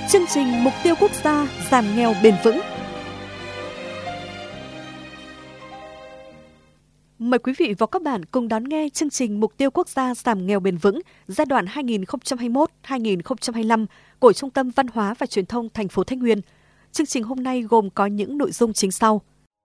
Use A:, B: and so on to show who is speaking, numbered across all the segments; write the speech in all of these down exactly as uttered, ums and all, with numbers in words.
A: chương trình mục tiêu quốc gia giảm nghèo bền vững. Mời quý vị và các bạn cùng đón nghe chương trình mục tiêu quốc gia giảm nghèo bền vững giai đoạn hai nghìn không trăm hai mươi mốt đến hai nghìn không trăm hai mươi lăm của Trung tâm Văn hóa và Truyền thông thành phố Thái Nguyên. Chương trình hôm nay gồm có những nội dung chính sau.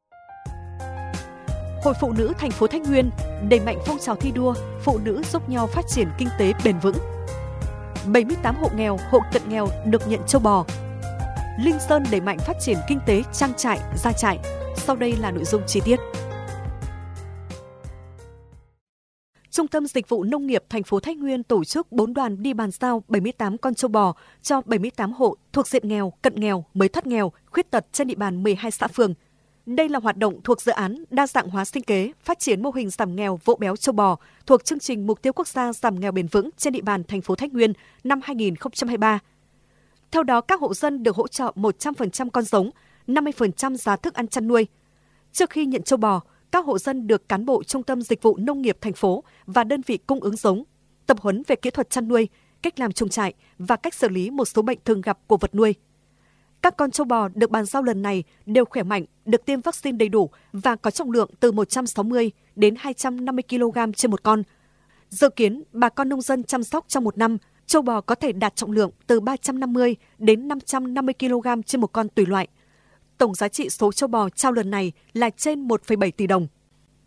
A: Hội Phụ nữ thành phố Thái Nguyên đẩy mạnh phong trào thi đua phụ nữ giúp nhau phát triển kinh tế bền vững. bảy mươi tám hộ nghèo, hộ cận nghèo được nhận trâu bò. Linh Sơn đẩy mạnh phát triển kinh tế trang trại, gia trại. Sau đây là nội dung chi tiết. Trung tâm Dịch vụ Nông nghiệp thành phố Thái Nguyên tổ chức bốn đoàn đi bàn giao bảy mươi tám con trâu bò cho bảy mươi tám hộ thuộc diện nghèo, cận nghèo, mới thoát nghèo, khuyết tật trên địa bàn mười hai xã phường. Đây là hoạt động thuộc dự án đa dạng hóa sinh kế, phát triển mô hình giảm nghèo vỗ béo trâu bò thuộc chương trình mục tiêu quốc gia giảm nghèo bền vững trên địa bàn thành phố Thái Nguyên năm hai nghìn không trăm hai mươi ba. Theo đó, các hộ dân được hỗ trợ một trăm phần trăm con giống, năm mươi phần trăm giá thức ăn chăn nuôi. Trước khi nhận trâu bò, các hộ dân được cán bộ Trung tâm Dịch vụ Nông nghiệp thành phố và đơn vị cung ứng giống tập huấn về kỹ thuật chăn nuôi, cách làm chuồng trại và cách xử lý một số bệnh thường gặp của vật nuôi. Các con trâu bò được bàn giao lần này đều khỏe mạnh, được tiêm vaccine đầy đủ và có trọng lượng từ một trăm sáu mươi đến hai trăm năm mươi ki lô gam trên một con. Dự kiến, bà con nông dân chăm sóc trong một năm, trâu bò có thể đạt trọng lượng từ ba trăm năm mươi đến năm trăm năm mươi ki lô gam trên một con tùy loại. Tổng giá trị số trâu bò trao lần này là trên một phẩy bảy tỷ đồng.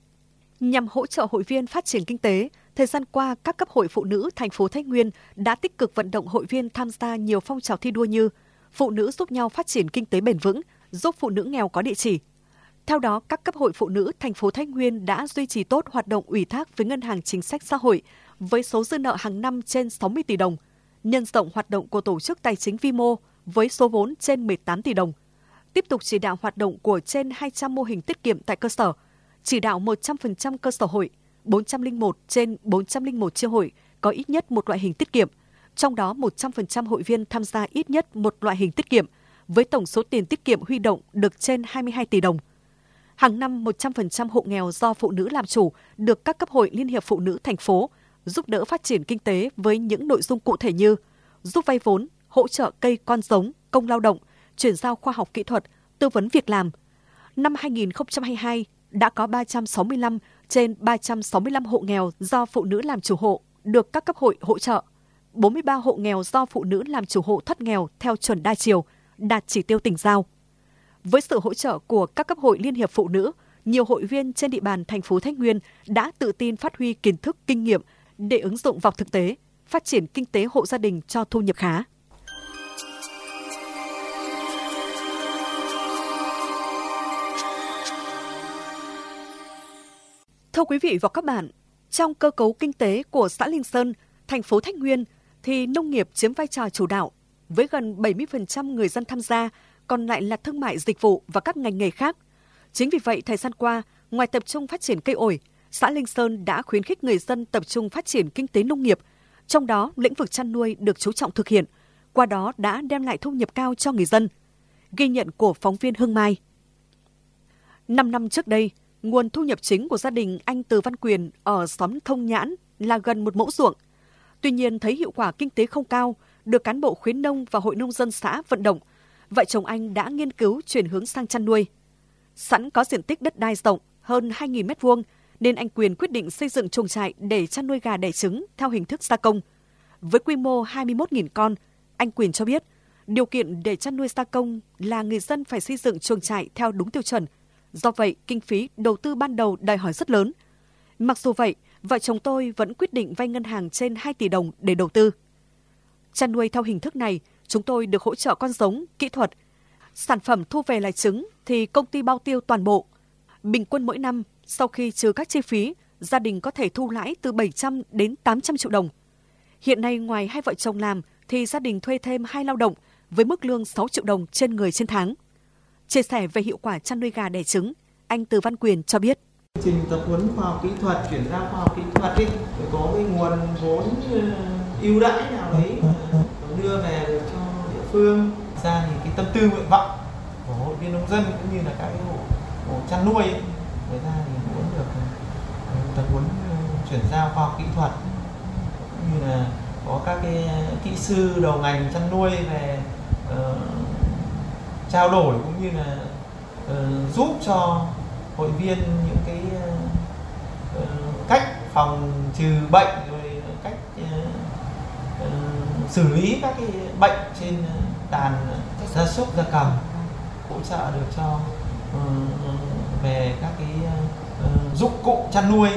A: Nhằm hỗ trợ hội viên phát triển kinh tế, thời gian qua các cấp hội phụ nữ thành phố Thái Nguyên đã tích cực vận động hội viên tham gia nhiều phong trào thi đua như phụ nữ giúp nhau phát triển kinh tế bền vững, giúp phụ nữ nghèo có địa chỉ. Theo đó, các cấp hội phụ nữ thành phố Thái Nguyên đã duy trì tốt hoạt động ủy thác với Ngân hàng Chính sách Xã hội với số dư nợ hàng năm trên sáu mươi tỷ đồng, nhân rộng hoạt động của tổ chức tài chính vi mô với số vốn trên mười tám tỷ đồng. Tiếp tục chỉ đạo hoạt động của trên hai trăm mô hình tiết kiệm tại cơ sở, chỉ đạo một trăm phần trăm cơ sở hội, bốn trăm lẻ một trên bốn trăm lẻ một chi hội có ít nhất một loại hình tiết kiệm, trong đó một trăm phần trăm hội viên tham gia ít nhất một loại hình tiết kiệm, với tổng số tiền tiết kiệm huy động được trên hai mươi hai tỷ đồng. Hàng năm, một trăm phần trăm hộ nghèo do phụ nữ làm chủ được các cấp hội Liên hiệp Phụ nữ thành phố giúp đỡ phát triển kinh tế với những nội dung cụ thể như giúp vay vốn, hỗ trợ cây con giống, công lao động, chuyển giao khoa học kỹ thuật, tư vấn việc làm. Năm hai nghìn không trăm hai mươi hai, đã có ba trăm sáu mươi lăm trên ba trăm sáu mươi lăm hộ nghèo do phụ nữ làm chủ hộ được các cấp hội hỗ trợ. bốn mươi ba hộ nghèo do phụ nữ làm chủ hộ thoát nghèo theo chuẩn đa chiều, đạt chỉ tiêu tỉnh giao. Với sự hỗ trợ của các cấp hội Liên hiệp Phụ nữ, nhiều hội viên trên địa bàn thành phố Thái Nguyên đã tự tin phát huy kiến thức, kinh nghiệm để ứng dụng vào thực tế, phát triển kinh tế hộ gia đình cho thu nhập khá. Thưa quý vị và các bạn, trong cơ cấu kinh tế của xã Linh Sơn, thành phố Thái Nguyên thì nông nghiệp chiếm vai trò chủ đạo với gần bảy mươi phần trăm người dân tham gia, còn lại là thương mại dịch vụ và các ngành nghề khác. Chính vì vậy, thời gian qua, ngoài tập trung phát triển cây ổi, xã Linh Sơn đã khuyến khích người dân tập trung phát triển kinh tế nông nghiệp, trong đó lĩnh vực chăn nuôi được chú trọng thực hiện, qua đó đã đem lại thu nhập cao cho người dân. Ghi nhận của phóng viên Hương Mai. Năm năm trước đây, nguồn thu nhập chính của gia đình anh Từ Văn Quyền ở xóm Thông Nhãn là gần một mẫu ruộng. Tuy nhiên, thấy hiệu quả kinh tế không cao, được cán bộ khuyến nông và hội nông dân xã vận động, vợ chồng anh đã nghiên cứu chuyển hướng sang chăn nuôi. Sẵn có diện tích đất đai rộng hơn hai nghìn mét vuông, nên anh Quyền quyết định xây dựng chuồng trại để chăn nuôi gà đẻ trứng theo hình thức gia công. Với quy mô hai mươi mốt nghìn con, anh Quyền cho biết, điều kiện để chăn nuôi gia công là người dân phải xây dựng chuồng trại theo đúng tiêu chuẩn. Do vậy, kinh phí đầu tư ban đầu đòi hỏi rất lớn. Mặc dù vậy, vợ chồng tôi vẫn quyết định vay ngân hàng trên hai tỷ đồng để đầu tư. Chăn nuôi theo hình thức này, chúng tôi được hỗ trợ con giống, kỹ thuật. Sản phẩm thu về là trứng thì công ty bao tiêu toàn bộ. Bình quân mỗi năm, sau khi trừ các chi phí, gia đình có thể thu lãi từ bảy trăm đến tám trăm triệu đồng. Hiện nay, ngoài hai vợ chồng làm, thì gia đình thuê thêm hai lao động với mức lương sáu triệu đồng trên người trên tháng. Chia sẻ về hiệu quả chăn nuôi gà đẻ trứng, anh Từ Văn Quyền cho biết.
B: Chương trình tập huấn khoa học kỹ thuật, chuyển giao khoa học kỹ thuật ấy, có cái nguồn vốn ưu đãi nào đấy đưa về được cho địa phương. Ra thì cái tâm tư nguyện vọng của hội viên nông dân cũng như là các cái hộ, hộ chăn nuôi, người ta thì muốn được tập huấn chuyển giao khoa học kỹ thuật, cũng như là có các cái kỹ sư đầu ngành chăn nuôi về uh, trao đổi cũng như là uh, giúp cho hội viên những cái uh, cách phòng trừ bệnh, rồi cách uh, uh, xử lý các cái bệnh trên đàn gia súc gia cầm, hỗ trợ được cho uh, về các cái uh, dụng cụ chăn nuôi.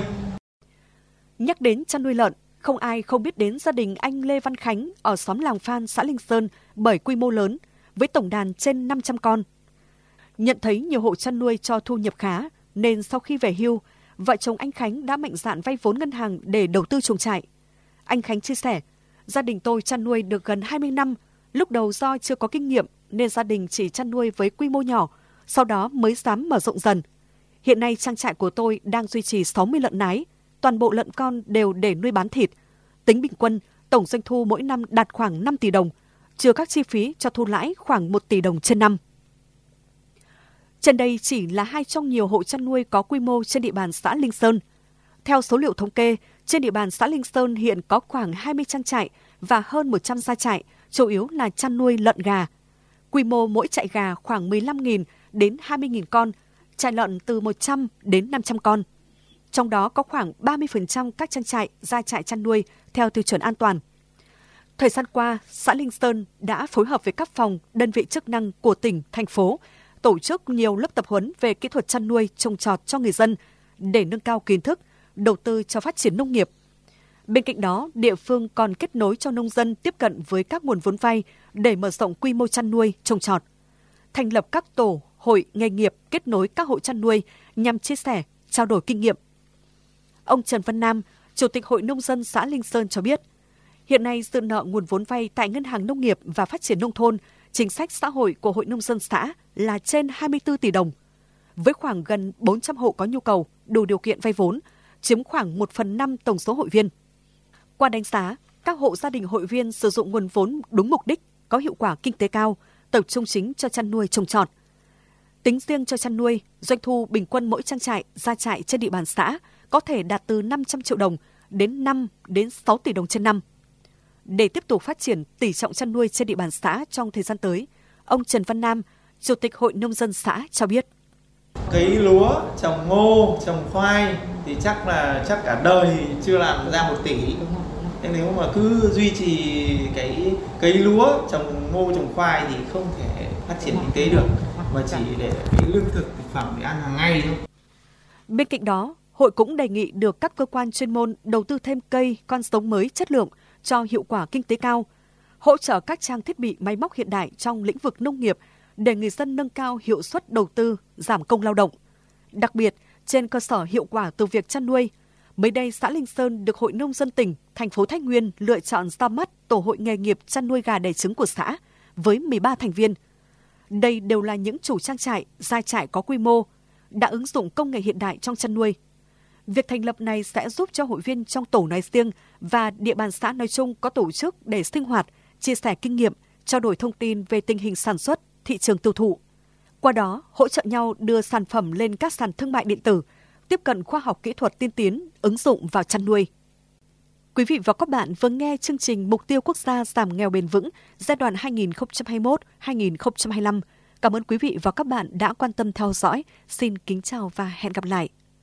A: Nhắc đến chăn nuôi lợn, không ai không biết đến gia đình anh Lê Văn Khánh ở xóm Làng Phan, xã Linh Sơn bởi quy mô lớn với tổng đàn trên năm trăm con. Nhận thấy nhiều hộ chăn nuôi cho thu nhập khá nên sau khi về hưu, vợ chồng anh Khánh đã mạnh dạn vay vốn ngân hàng để đầu tư chuồng trại. Anh Khánh chia sẻ, gia đình tôi chăn nuôi được gần hai mươi năm, lúc đầu do chưa có kinh nghiệm nên gia đình chỉ chăn nuôi với quy mô nhỏ, sau đó mới dám mở rộng dần. Hiện nay trang trại của tôi đang duy trì sáu mươi lợn nái, toàn bộ lợn con đều để nuôi bán thịt. Tính bình quân, tổng doanh thu mỗi năm đạt khoảng năm tỷ đồng, trừ các chi phí cho thu lãi khoảng một tỷ đồng trên năm. Trên đây chỉ là hai trong nhiều hộ chăn nuôi có quy mô trên địa bàn xã Linh Sơn. Theo số liệu thống kê, trên địa bàn xã Linh Sơn hiện có khoảng hai mươi trang trại và hơn một trăm gia trại, chủ yếu là chăn nuôi lợn gà. Quy mô mỗi trại gà khoảng mười lăm nghìn đến hai mươi nghìn con, trại lợn từ một trăm đến năm trăm con. Trong đó có khoảng ba mươi phần trăm các trang trại, gia trại chăn nuôi theo tiêu chuẩn an toàn. Thời gian qua, xã Linh Sơn đã phối hợp với các phòng, đơn vị chức năng của tỉnh, thành phố, tổ chức nhiều lớp tập huấn về kỹ thuật chăn nuôi, trồng trọt cho người dân để nâng cao kiến thức, đầu tư cho phát triển nông nghiệp. Bên cạnh đó, địa phương còn kết nối cho nông dân tiếp cận với các nguồn vốn vay để mở rộng quy mô chăn nuôi, trồng trọt. Thành lập các tổ, hội nghề nghiệp kết nối các hộ chăn nuôi nhằm chia sẻ, trao đổi kinh nghiệm. Ông Trần Văn Nam, Chủ tịch Hội Nông dân xã Linh Sơn cho biết, hiện nay dư nợ nguồn vốn vay tại Ngân hàng Nông nghiệp và Phát triển Nông thôn, chính sách xã hội của Hội Nông dân xã là trên hai mươi tư tỷ đồng. Với khoảng gần bốn trăm hộ có nhu cầu, đủ điều kiện vay vốn, chiếm khoảng một phần năm tổng số hội viên. Qua đánh giá, các hộ gia đình hội viên sử dụng nguồn vốn đúng mục đích, có hiệu quả kinh tế cao, tập trung chính cho chăn nuôi trồng trọt. Tính riêng cho chăn nuôi, doanh thu bình quân mỗi trang trại, gia trại trên địa bàn xã có thể đạt từ năm trăm triệu đồng đến năm đến sáu tỷ đồng trên năm. Để tiếp tục phát triển tỷ trọng chăn nuôi trên địa bàn xã trong thời gian tới, ông Trần Văn Nam, Chủ tịch Hội Nông dân xã cho biết.
B: Cấy lúa, trồng ngô, trồng khoai thì chắc là chắc cả đời chưa làm ra một tỷ. Nên nếu mà cứ duy trì cái cấy lúa, trồng ngô, trồng khoai thì không thể phát triển kinh tế được, mà chỉ để cái lương thực thực phẩm để ăn hàng ngày thôi.
A: Bên cạnh đó, Hội cũng đề nghị được các cơ quan chuyên môn đầu tư thêm cây, con giống mới chất lượng cho hiệu quả kinh tế cao, hỗ trợ các trang thiết bị máy móc hiện đại trong lĩnh vực nông nghiệp để người dân nâng cao hiệu suất đầu tư, giảm công lao động. Đặc biệt, trên cơ sở hiệu quả từ việc chăn nuôi, mới đây xã Linh Sơn được Hội Nông dân tỉnh, thành phố Thái Nguyên lựa chọn ra mắt Tổ hội nghề nghiệp chăn nuôi gà đẻ trứng của xã với mười ba thành viên. Đây đều là những chủ trang trại, gia trại có quy mô, đã ứng dụng công nghệ hiện đại trong chăn nuôi. Việc thành lập này sẽ giúp cho hội viên trong tổ nói riêng và địa bàn xã nói chung có tổ chức để sinh hoạt, chia sẻ kinh nghiệm, trao đổi thông tin về tình hình sản xuất, thị trường tiêu thụ. Qua đó, hỗ trợ nhau đưa sản phẩm lên các sàn thương mại điện tử, tiếp cận khoa học kỹ thuật tiên tiến, ứng dụng vào chăn nuôi. Quý vị và các bạn vừa nghe chương trình Mục tiêu Quốc gia giảm nghèo bền vững giai đoạn hai nghìn không trăm hai mươi mốt đến hai nghìn không trăm hai mươi lăm. Cảm ơn quý vị và các bạn đã quan tâm theo dõi. Xin kính chào và hẹn gặp lại.